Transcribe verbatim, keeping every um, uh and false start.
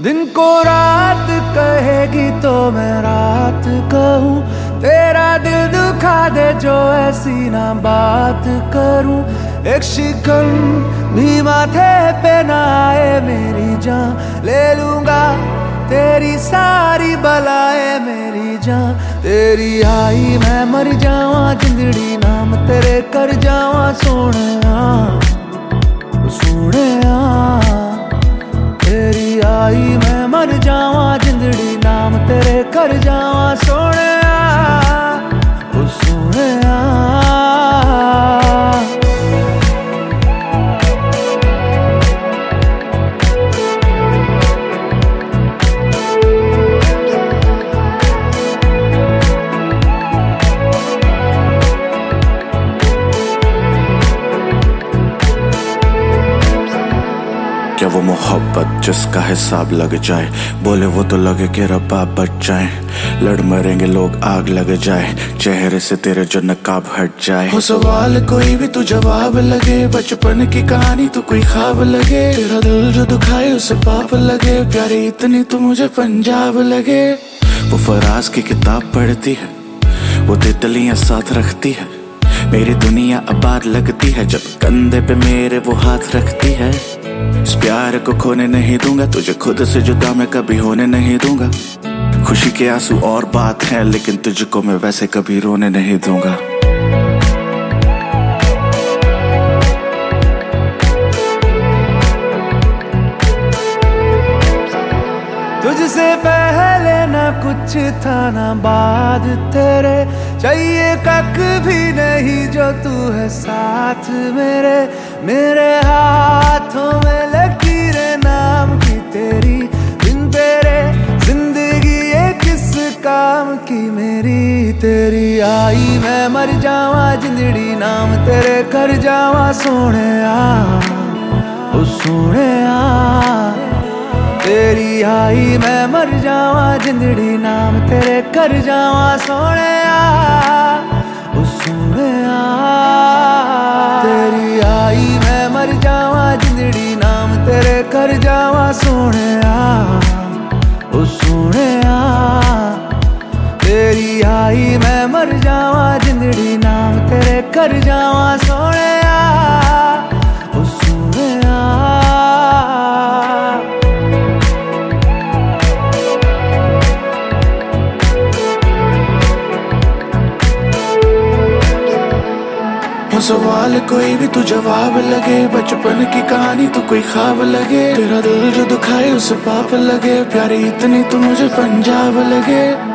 दिन को रात कहेगी तो मैं रात कहूँ, तेरा दिल दुखा दे जो ऐसी ना बात करूँ। एक शिकन भी माथे पे ना आए मेरी जान, ले लूंगा तेरी सारी बलाए मेरी जान। तेरी आई मैं मर जावा, जिंदड़ी नाम तेरे कर जावा सोने सोने। तेरी आई मैं मर जावा, जिंदड़ी नाम तेरे कर जावा सोने सोने। क्या वो मोहब्बत जिसका हिसाब लग जाए, बोले वो तो लगे कि रब्बा बच जाए। लड़ मरेंगे लोग आग लग जाए, चेहरे से तेरे जो नकाब हट जाए। हो सवाल कोई भी तू जवाब लगे, बचपन की कहानी तू कोई ख्वाब लगे। तेरा दिल जो दुखाए उसे पाप लगे, प्यारी इतनी तू मुझे पंजाब लगे। वो फराज की किताब पढ़ती है, वो तितलियां साथ रखती है। मेरी दुनिया आबाद लगती है जब कंधे पे मेरे वो हाथ रखती है। इस प्यार को खोने नहीं दूंगा, तुझे खुद से जुदा मैं कभी होने नहीं दूंगा। खुशी के आंसू और बात है, लेकिन तुझको मैं वैसे कभी रोने नहीं दूंगा। तुझसे पहले ना कुछ था ना बाद तेरे, चाहिए कख भी नहीं जो तू है साथ मेरे। मेरे हाथों में लकीरें नाम की तेरी, बिन तेरे जिंदगी ये किस काम की मेरी। तेरी आई मैं मर जावा, जिंदड़ी नाम तेरे कर जावा सोने ओ सोने। तेरी आई मैं मर जावा, जिंदड़ी नाम तेरे कर जावा सोने ओ सोने। तेरी आई मैं मर जावा, जिंदड़ी नाम तेरे कर जावा सोने ओ सोने। तेरी आई मैं मर जावा, जिंदड़ी नाम तेरे कर जावा सोने ओ सोने। सवाल कोई भी तू जवाब लगे, बचपन की कहानी तू कोई ख्वाब लगे। तेरा दिल जो दुखाए उसे पाप लगे, प्यारी इतनी तू मुझे पंजाब लगे।